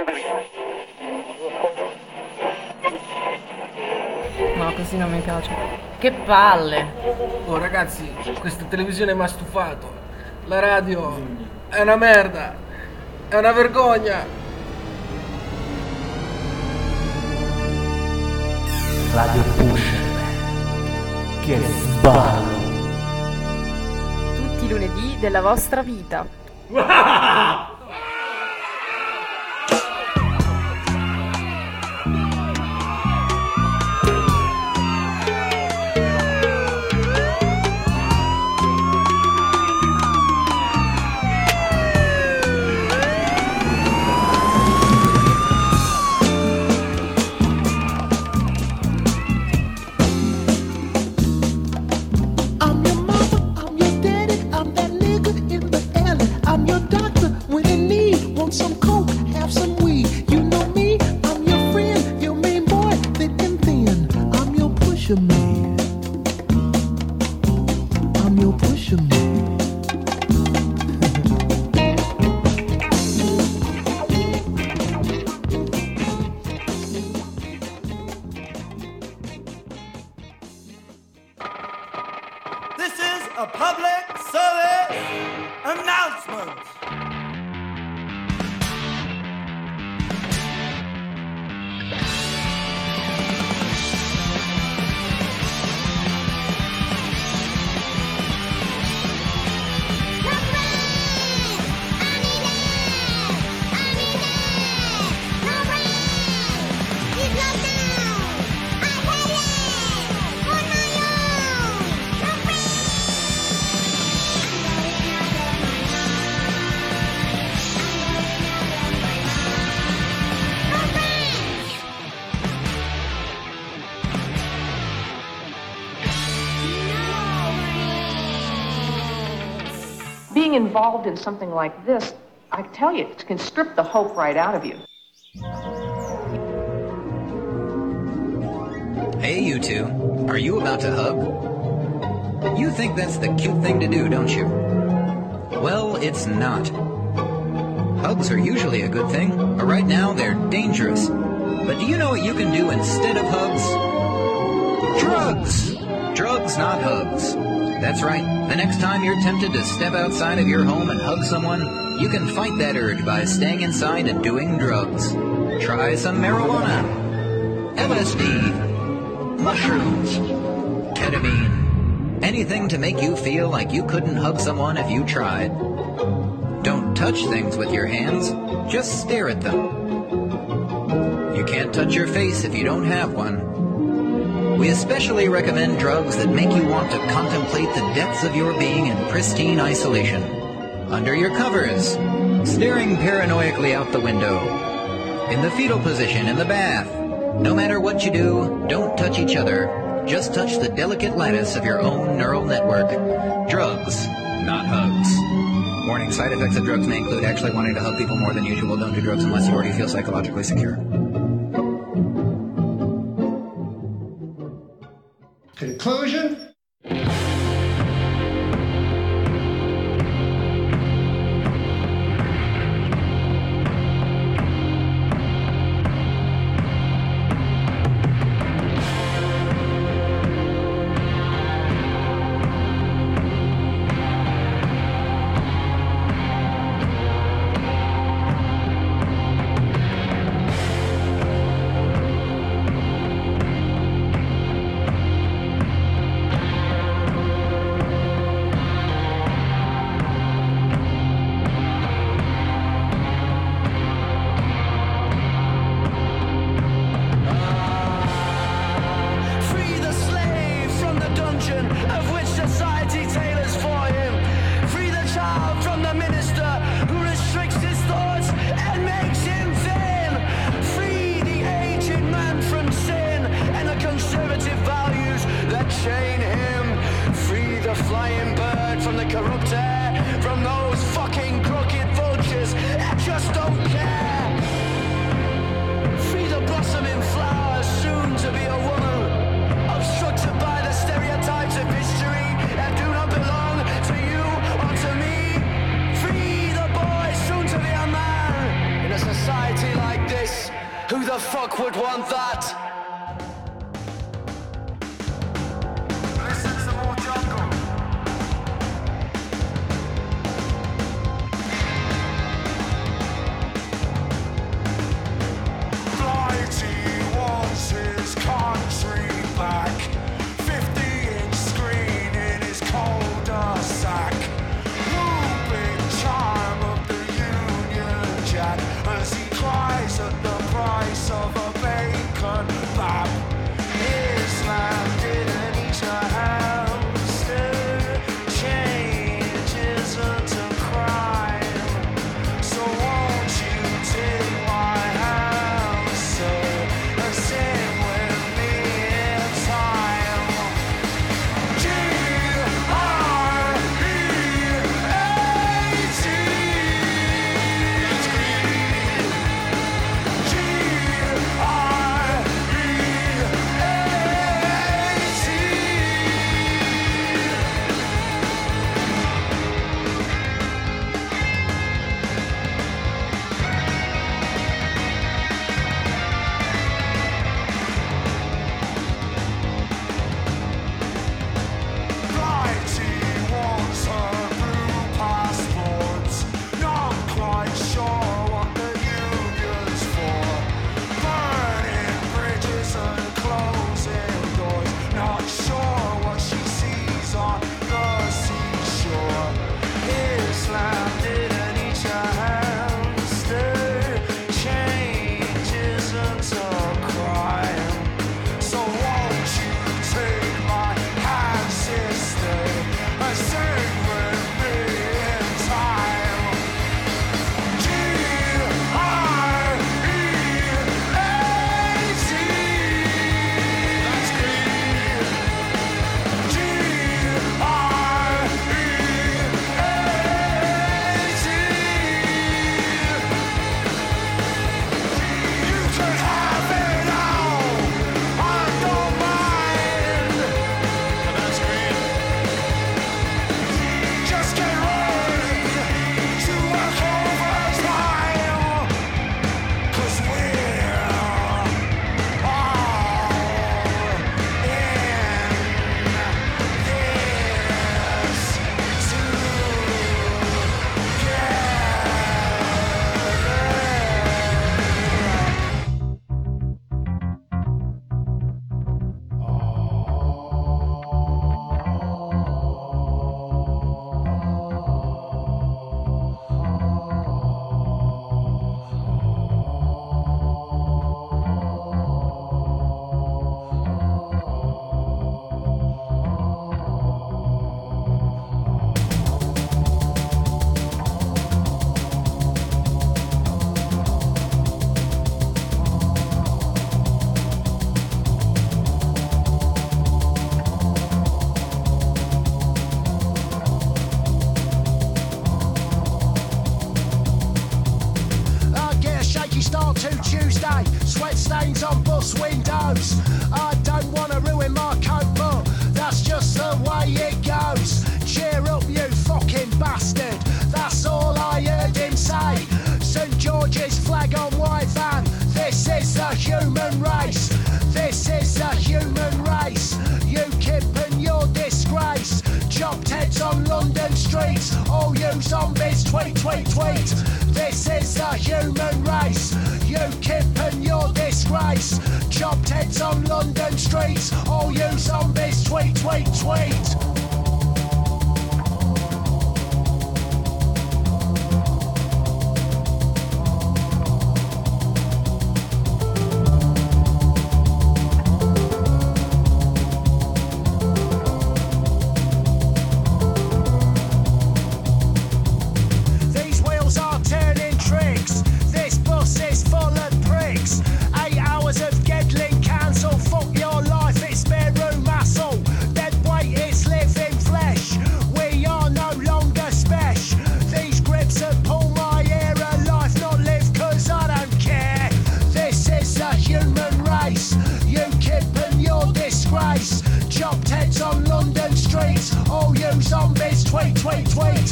No, così non mi piace. Che palle! Oh ragazzi, questa televisione mi ha stufato. La radio è una merda. È una vergogna. Radio Pusher. Che sballo. Tutti i lunedì della vostra vita. This is a public service announcement. Being involved in something like this, I tell you, it can strip the hope right out of you. Hey, you two. Are you about to hug? You think that's the cute thing to do, don't you? Well, it's not. Hugs are usually a good thing, but right now they're dangerous. But do you know what you can do instead of hugs? Drugs! Drugs, not hugs. That's right. The next time you're tempted to step outside of your home and hug someone, you can fight that urge by staying inside and doing drugs. Try some marijuana, LSD, mushrooms, ketamine, anything to make you feel like you couldn't hug someone if you tried. Don't touch things with your hands, just stare at them. You can't touch your face if you don't have one. We especially recommend drugs that make you want to contemplate the depths of your being in pristine isolation. Under your covers, staring paranoidally out the window. In the fetal position in the bath. No matter what you do, don't touch each other. Just touch the delicate lattice of your own neural network. Drugs, not hugs. Warning, side effects of drugs may include actually wanting to hug people more than usual. Don't do drugs unless you already feel psychologically secure. Conclusion? Society like this. Who the fuck would want that? Listen to more jungle. Blighty wants his country back. 50-inch screen in his cul-de-sac. Whooping charm of the Union Jack as he cries at the price of a bacon bap. Islam didn't eat a hamster. Change isn't a crime. So won't you take my hand, sir, and sing with me in time?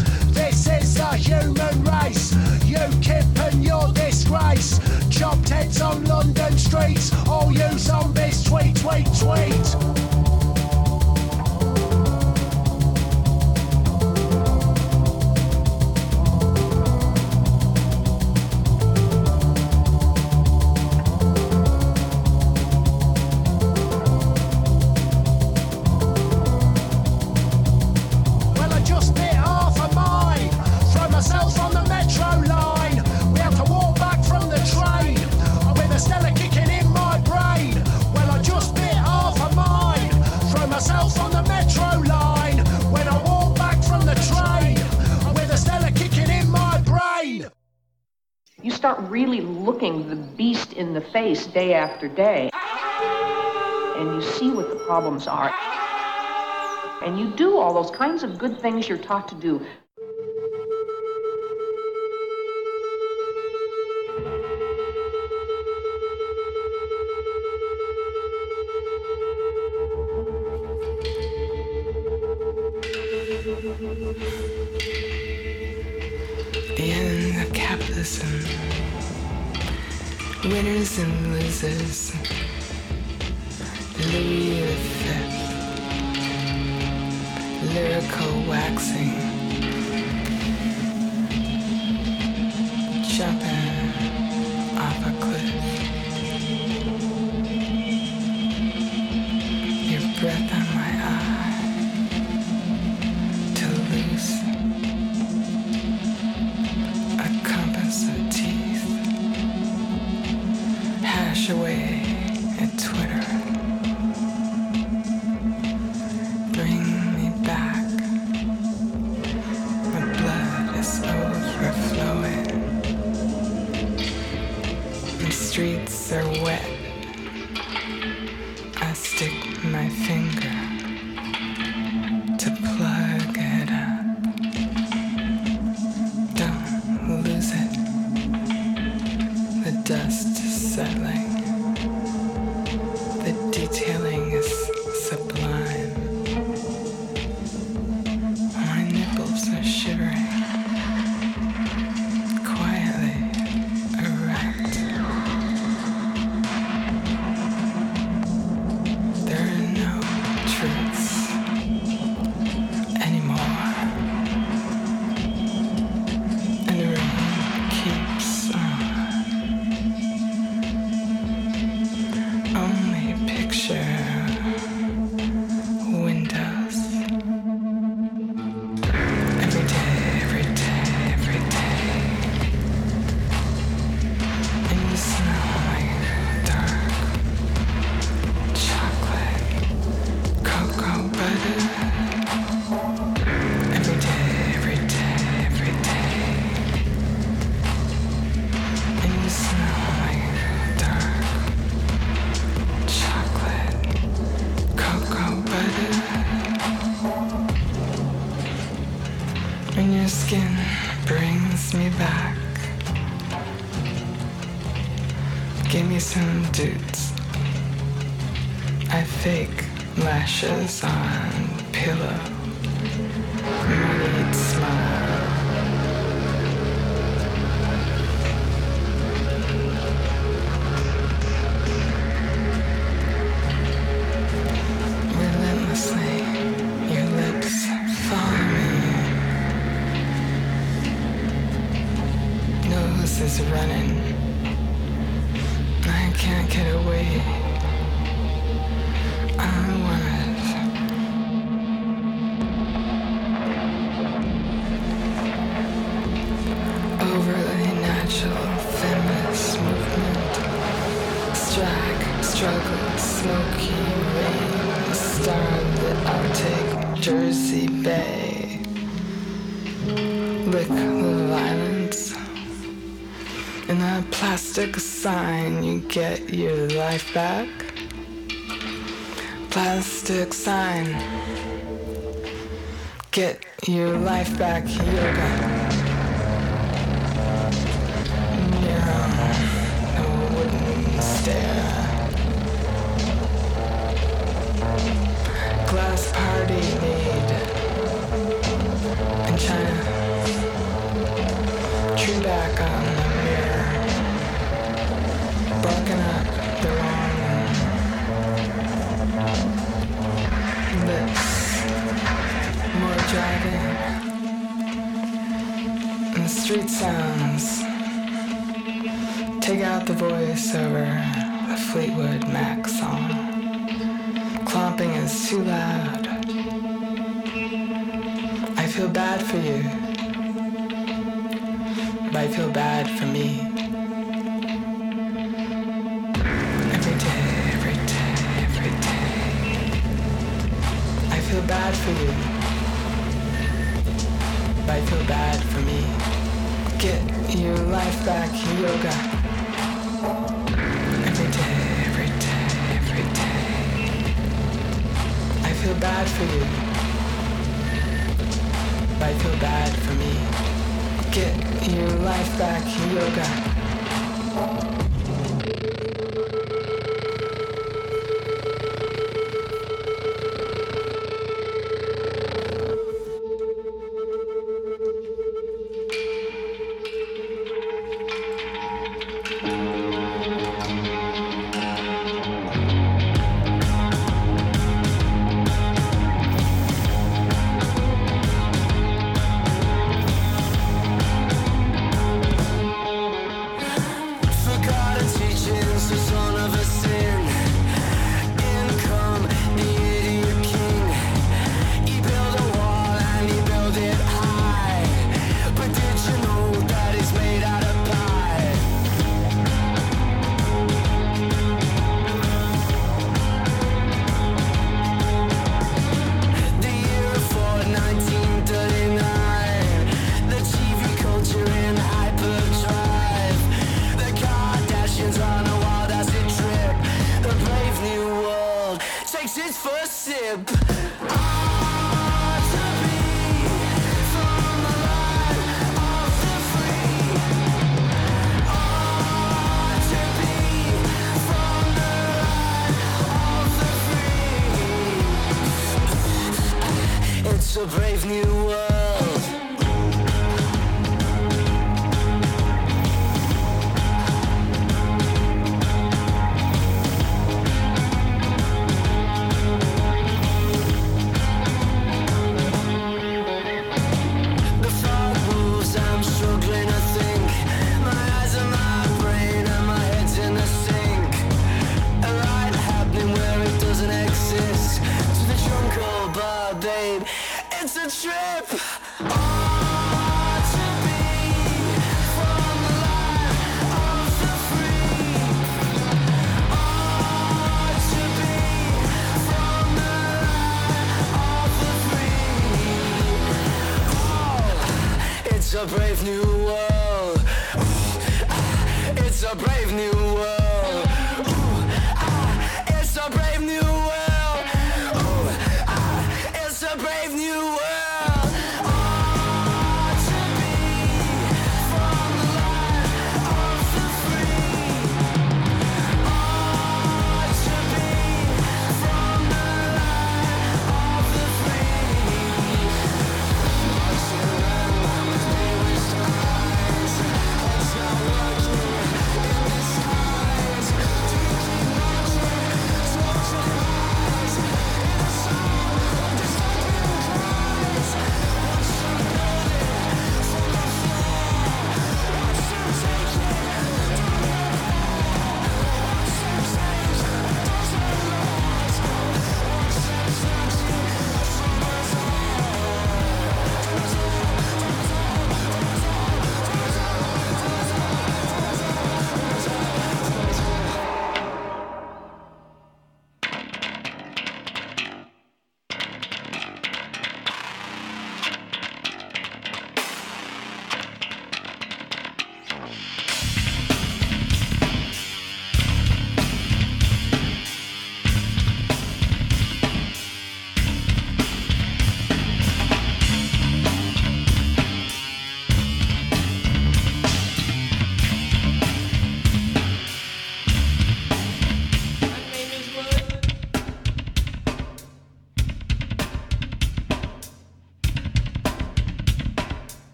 This is the human race. UKIP and your disgrace. Chopped heads really looking the beast in the face day after day, and you see what the problems are, and you do all those kinds of good things you're taught to do. The end of capitalism. Winners and losers. Louis V. Lyrical waxing. Jumping off a cliff. Your breath on my eye. To lose. A compass of teeth. Hash away at Twitter. Bring me back. My blood is overflowing. The streets are wet. I stick my finger to plug it up. Don't lose it. The dust is settling. The detailing is sublime. My nipples are shivering. Quietly erect. There are no truths anymore. And the rain keeps on. Only picture windows. Every day, every day, every day. And you smell like dark chocolate, cocoa butter. Every day, every day, every day. And you smell like dark chocolate, cocoa butter. And your skin brings me back. Give me some dudes. I fake lashes on pillow. Moneyed smile. Relentlessly, your lips follow me. Nose is running. I can't get away. I want it. Overly natural feminist movement. Strike, struggle, smoky rain. Starlit Arctic, Jersey Bay. Lick the violence. In a plastic sign, you get your life back. Plastic sign. Get your life back, yoga. Mirror, a wooden stare. Glass party made in China. True back on the mirror. Barking up the wrong lips. More driving. And the street sounds. Take out the voice over the Fleetwood Mac song. Clomping is too loud. I feel bad for you. But I feel bad for me. Every day, every day, every day. I feel bad for you. But I feel bad for me. Get your life back, yoga. Every day, every day, every day. I feel bad for you. I feel bad for me. Get your life back, yoga. It's a brave new world. The thought moves, I'm struggling to think. My eyes and my brain and my head's in the sink. A ride happening where it doesn't exist. To the jungle, but babe, it's a trip. It's a brave new world. It's a brave new world. It's a brave new world. It's a brave new world.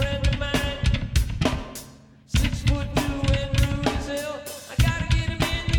Friend of mine, 6'2" and rude as hell. I gotta get him in.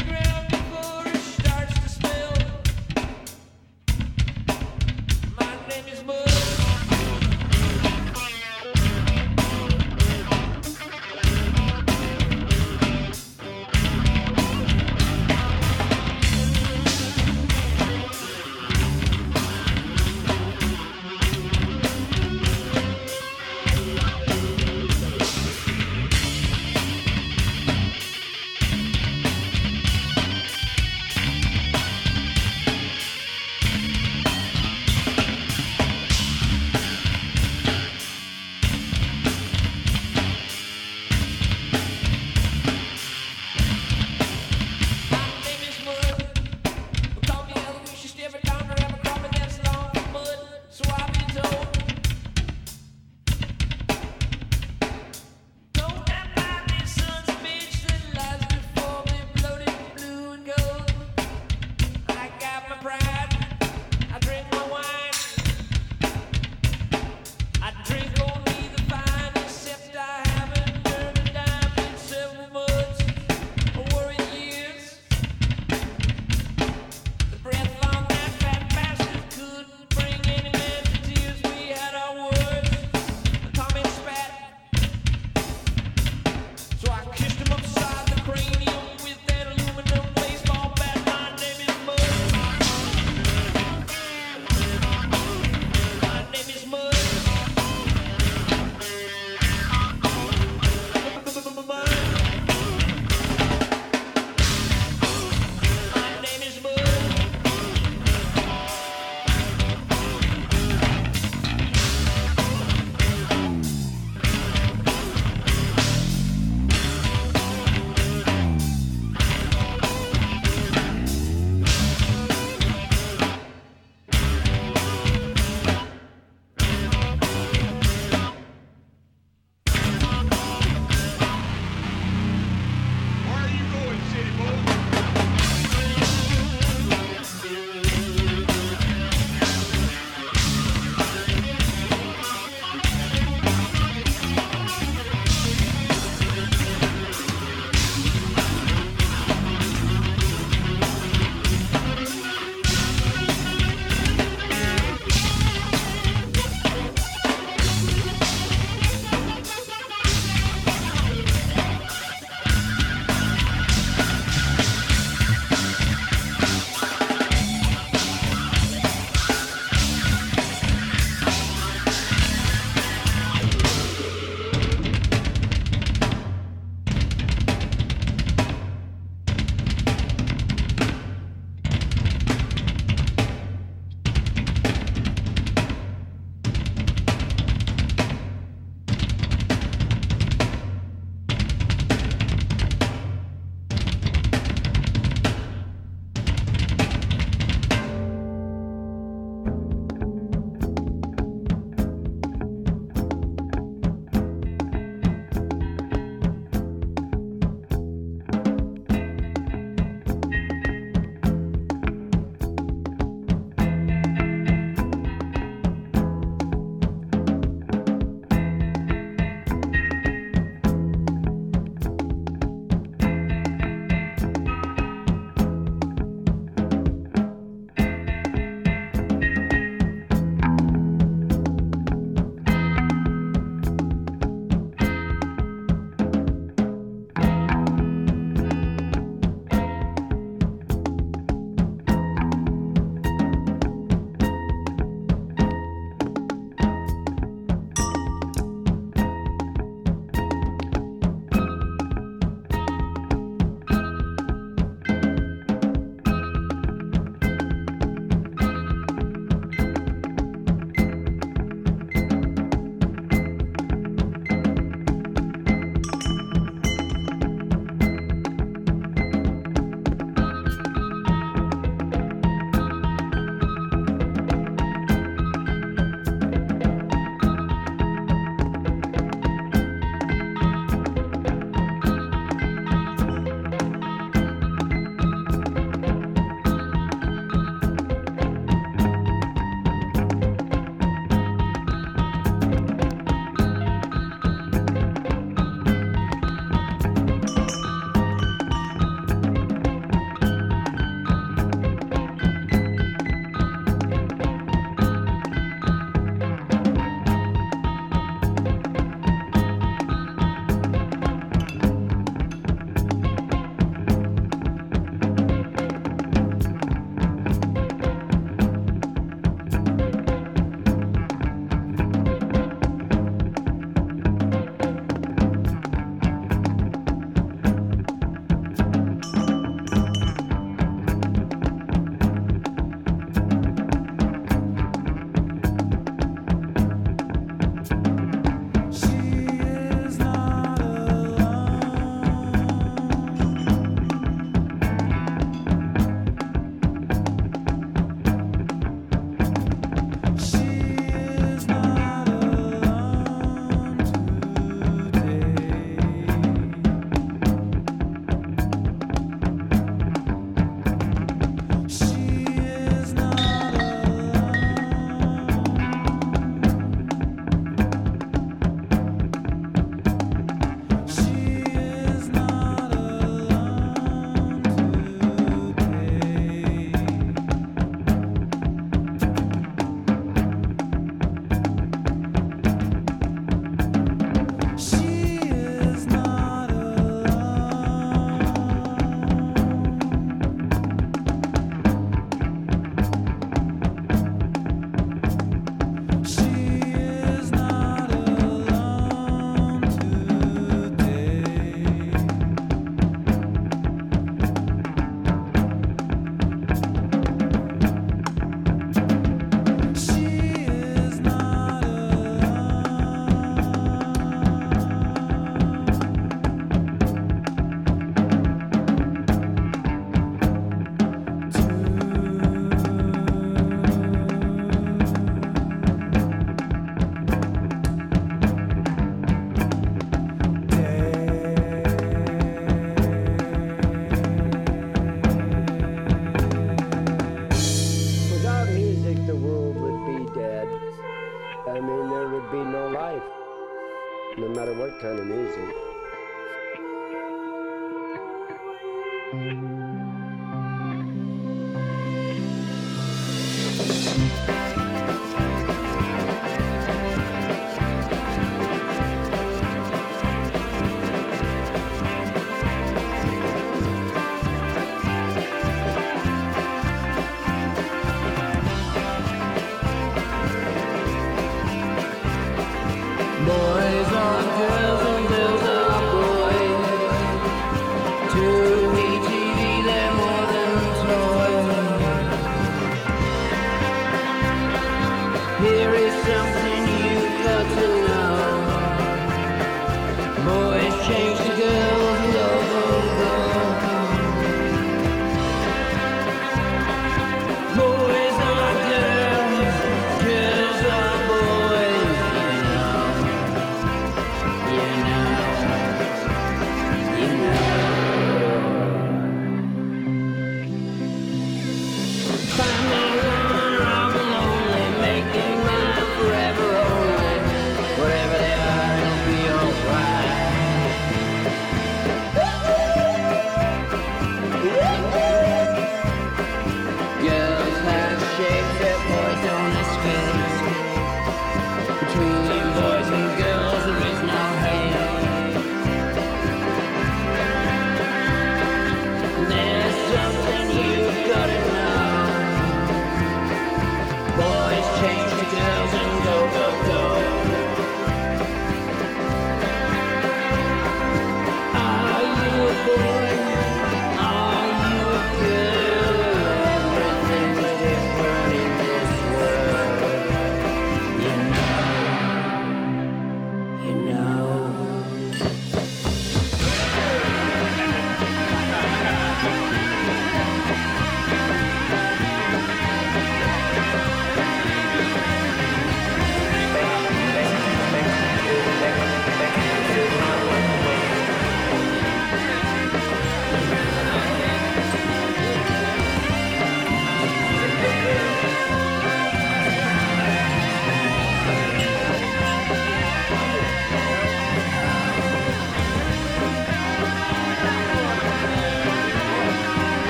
Boys are girls and girls are boys. To ATV they're more than toys. Here is something you've got to know. Boys change to girls, go, go, go. Boys are girls, girls are boys, you know. Find me one, I'm lonely, making mine forever only. Whatever they are, it'll be alright. Girls have shaped their boys on the skin. Between boys and girls there is no hate.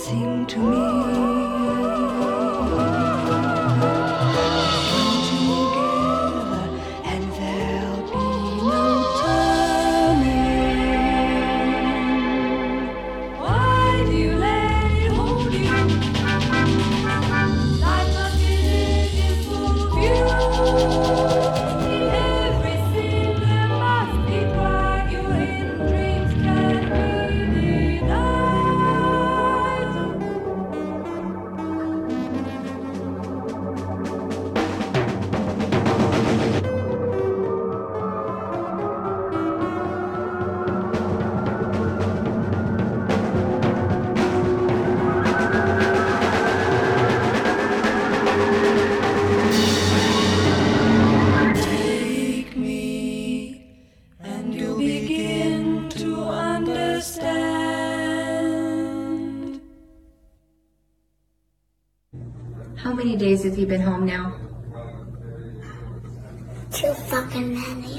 sing to me. Together, and there'll be no turning. Why do you let it hold you? Life must be lived in full view. Every scene there must be pride. Your hidden dreams can't be denied. Take me, and you'll begin to understand. How many days have you been home now? Too fucking many.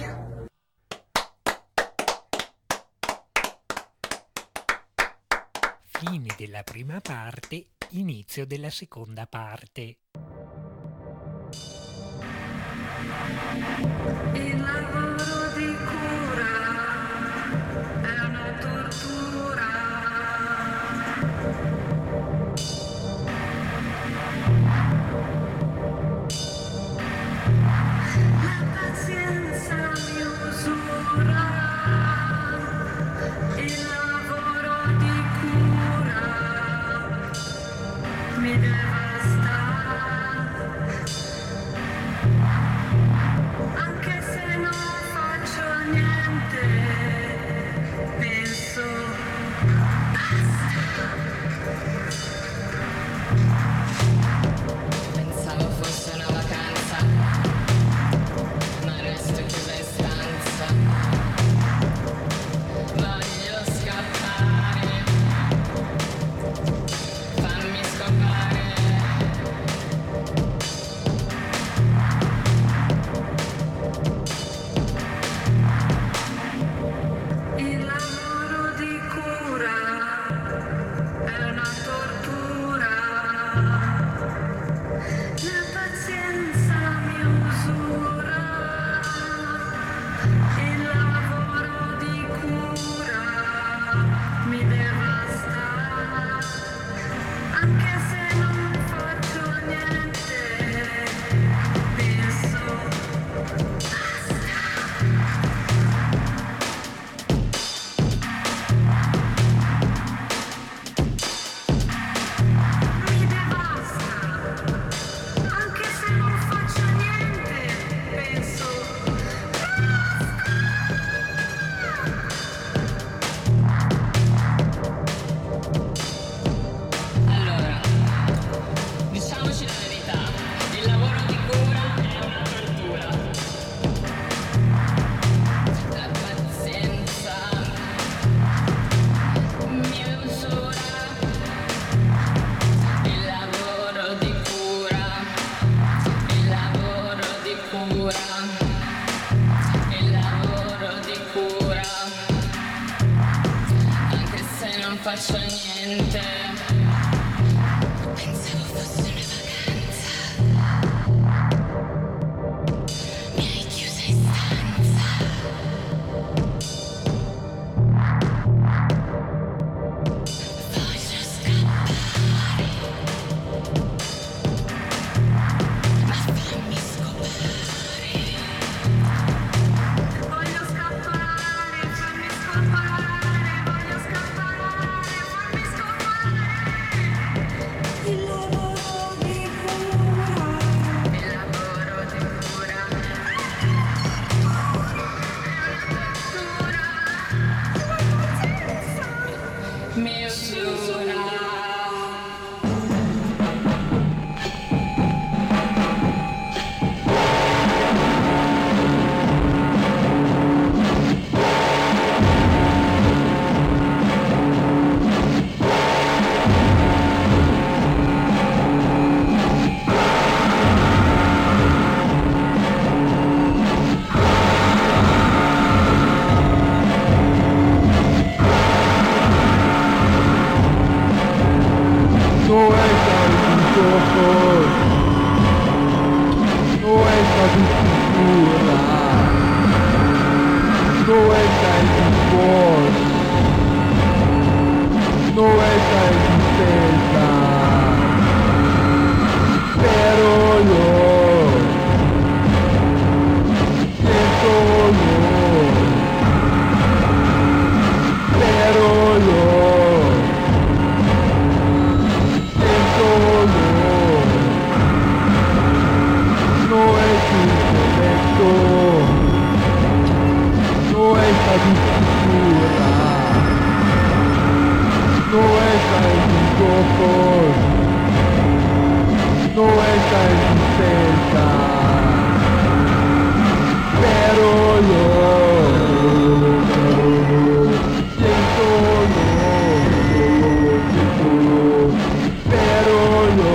Fine della prima parte, inizio della seconda parte. Il lavoro di cura è una tortura. La pazienza mi usura. Il lavoro di cura mi devasta. Anche se non faccio niente, penso basta. Pensavo fosse una vacanza, ma resto chiusa in stanza. Voglio scappare, fammi scopare. Il lavoro di cura è una tortura. La pazienza mi usura. Il lavoro di cura mi devasta. Anche se non faccio niente, penso basta. Mi devasta, anche se non faccio niente, penso Allora, diciamoci la verità, il lavoro di cura è una tortura. La pazienza mi usura. Il lavoro di cura, il lavoro di cura, il lavoro di cura. Anche se non faccio niente, pensavo fosse una vacanza. Mi hai chiusa in stanza. Voglio scappare, ma fammi scopare. Voglio scappare, fammi scopare. Voglio scappare, fammi scopare. Il lavoro di cura, il lavoro di cura, mi usura. No estás insegura, no estás dispuesta, no estás dispensa, pero yo siento pero yo siento no es intelecto, no es sabiduría, no está en mis ojos, no está en mi cerca, pero yo siento pero yo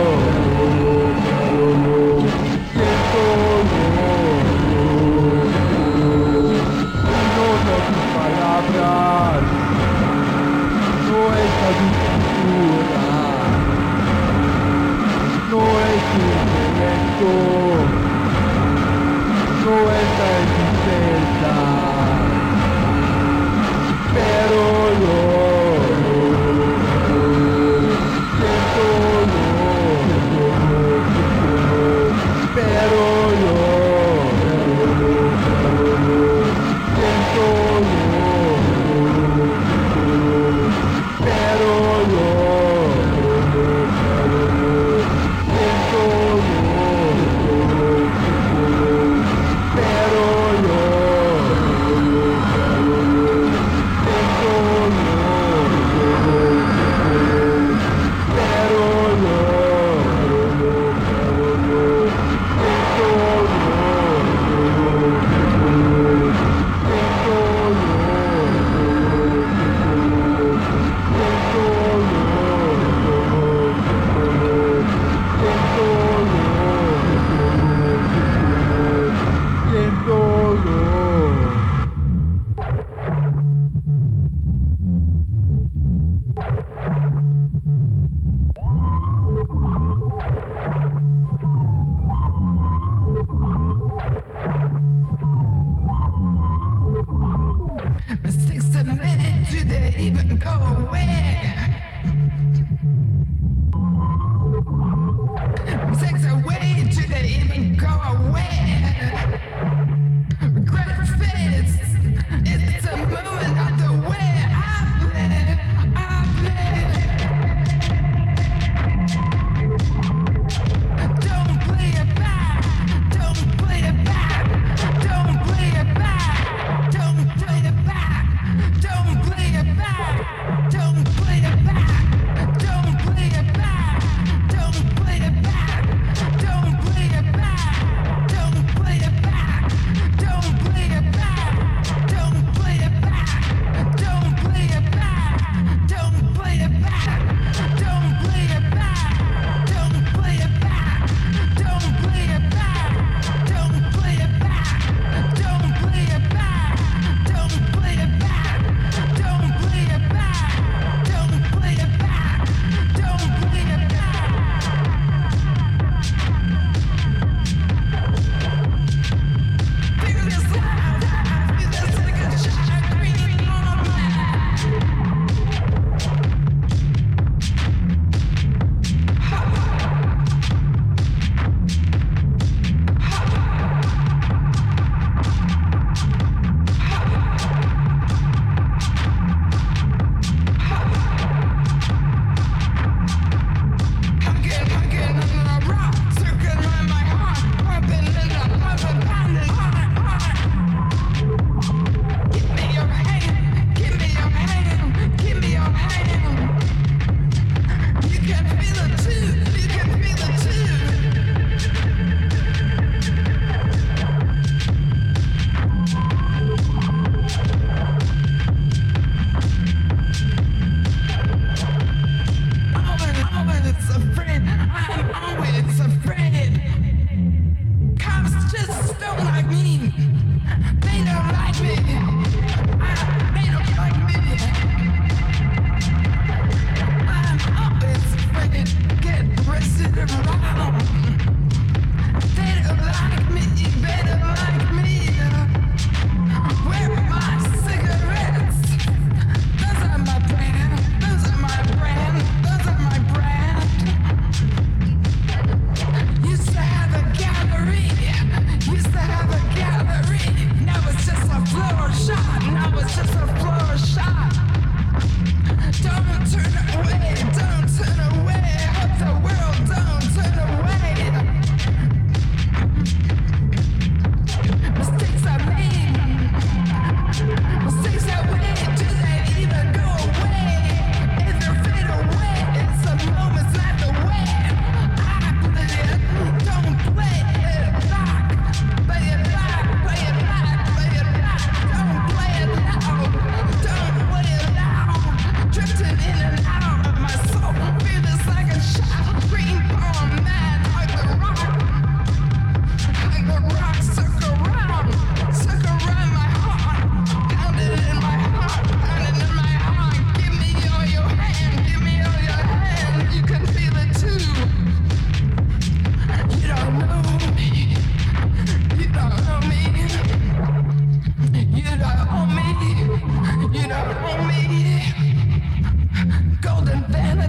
palabras, no es sabiduría, no es intelecto, no es existencia, pero yo siento pero yo siento pero yo siento pero yo Mistakes are made, do they even go away? Mistakes are made, do they even go away? Regret fades, it's a moment of the way I play. Don't play it back, don't play it back, don't play it back, don't play it back. Don't play it back. Don't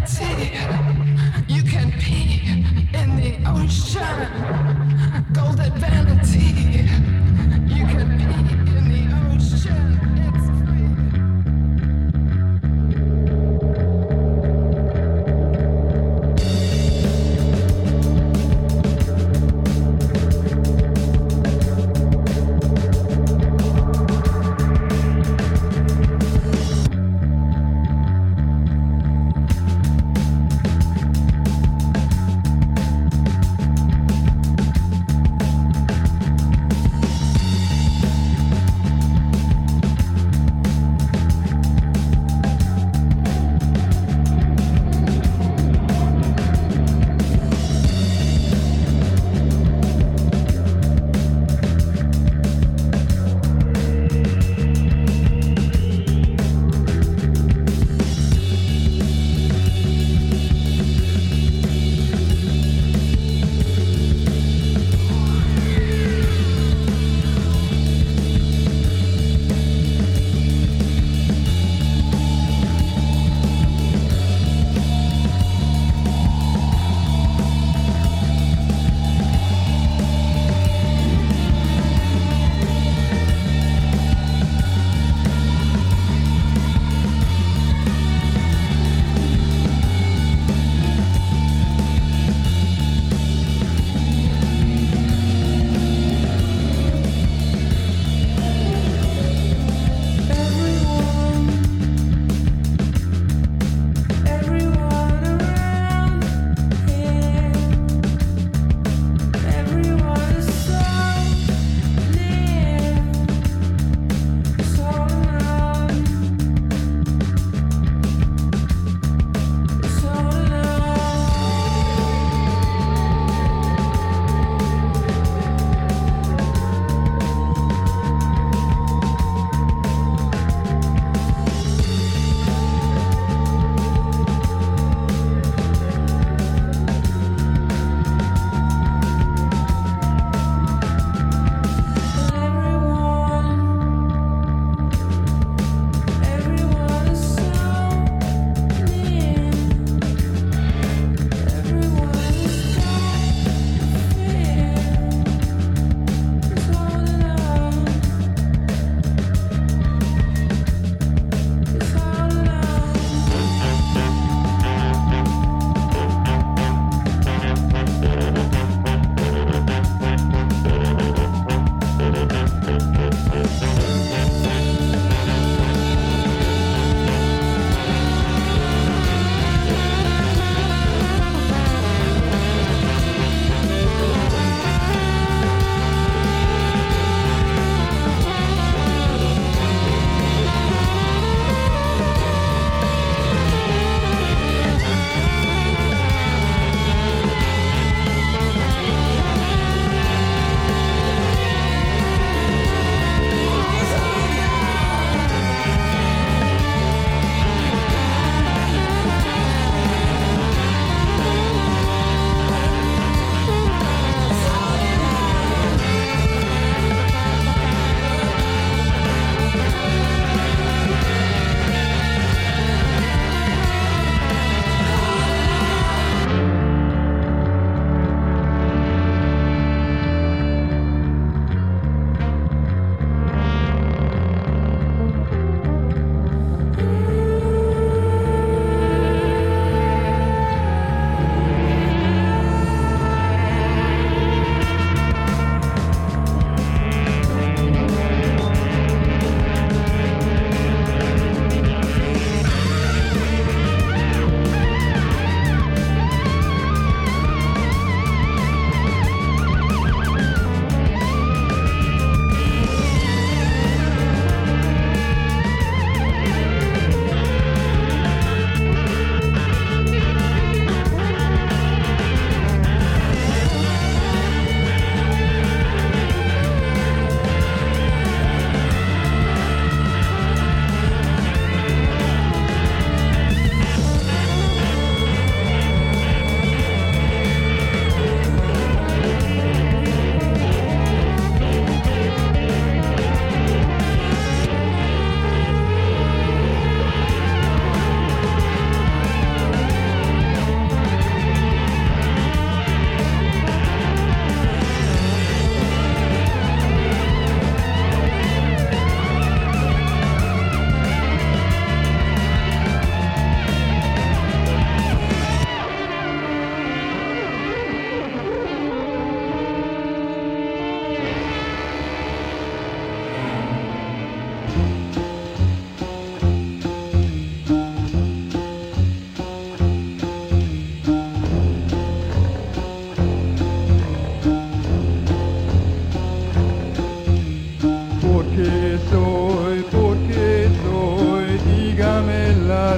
vanity. You can pee in the ocean. Golden vanity. You can pee in the ocean. It's free.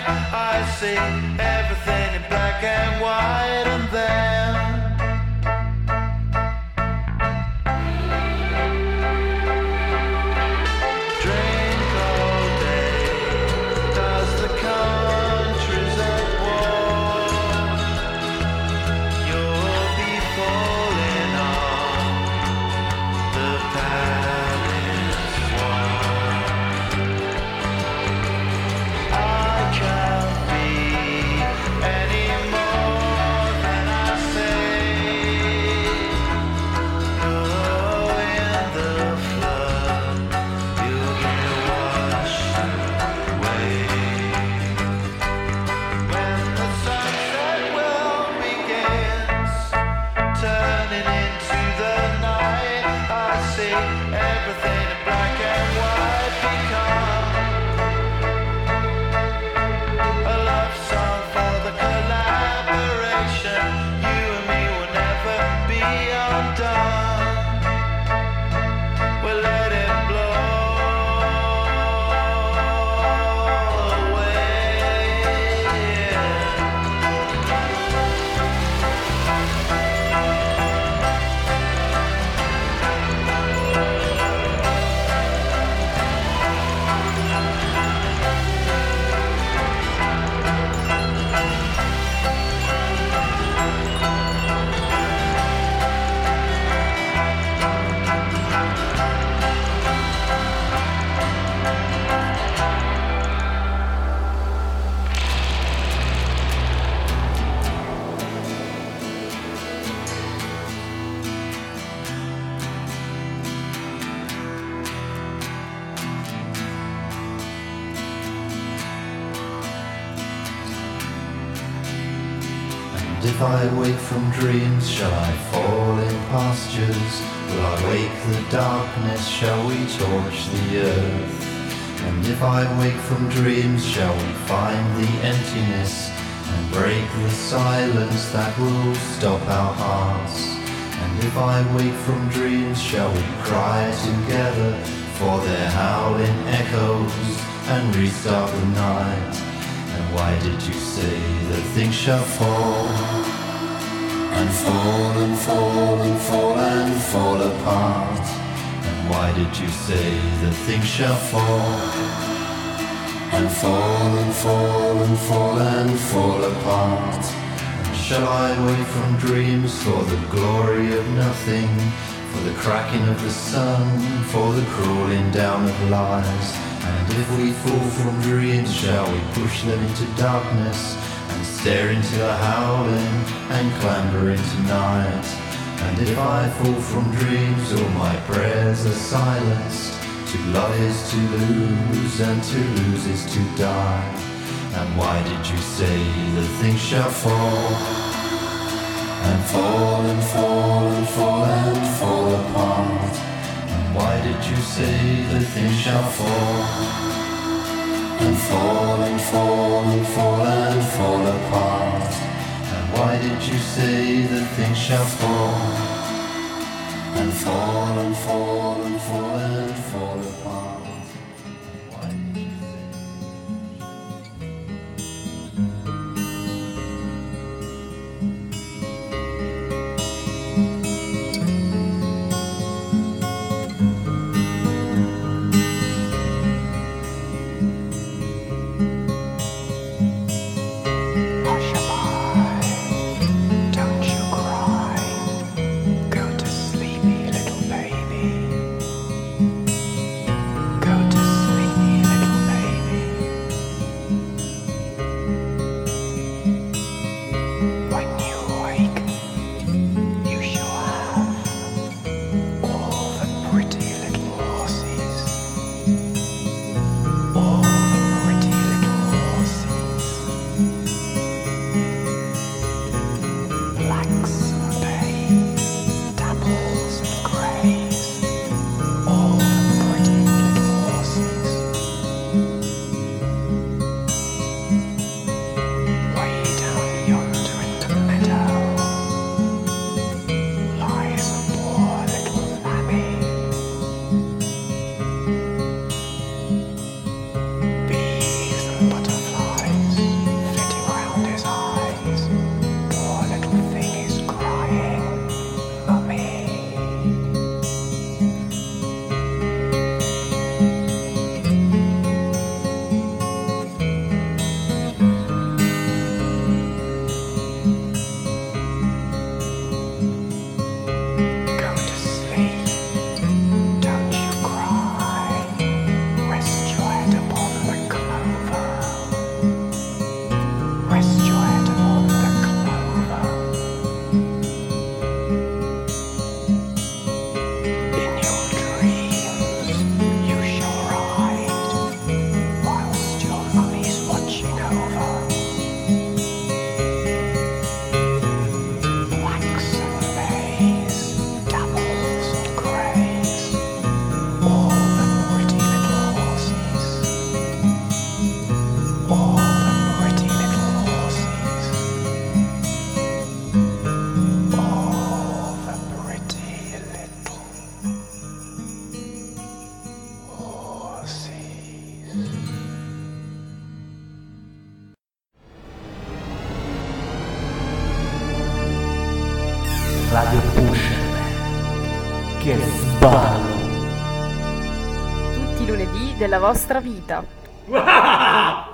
night. I see everything in black and white, and then drink all day. Does the country's at war? You'll be falling on the Paris wall. I can't be any more than I say. Go in the flood, you'll get washed away. When the sunset will begins, turning into the night, I see everything in black and white become a love song for the collaboration. You and me will never be undone. We'll let it blow away. And if I wake from dreams, shall I fall in pastures? Will I wake the darkness? Shall we torch the earth? And if I wake from dreams, shall we find the emptiness and break the silence that will stop our hearts? And if I wake from dreams, shall we cry together for their howling echoes and restart the night? And why did you say that things shall fall and fall and fall and fall and fall apart? And why did you say that things shall fall and fall and fall and fall and fall apart? And shall I wake from dreams for the glory of nothing, for the cracking of the sun, for the crawling down of lies? And if we fall from dreams, shall we push them into darkness and stare into the howling and clamber into night? And if I fall from dreams, all my prayers are silenced. To love is to lose, and to lose is to die. And why did you say that things shall fall and fall and fall and fall and fall apart? And why did you say that things shall fall and fall and fall and fall and fall apart? And why did you say that things shall fall and fall and fall and fall and fall apart? Why did you Don't you cry. Go to sleepy little baby. Radio Pusherman. Che sballo. Tutti i lunedì della vostra vita.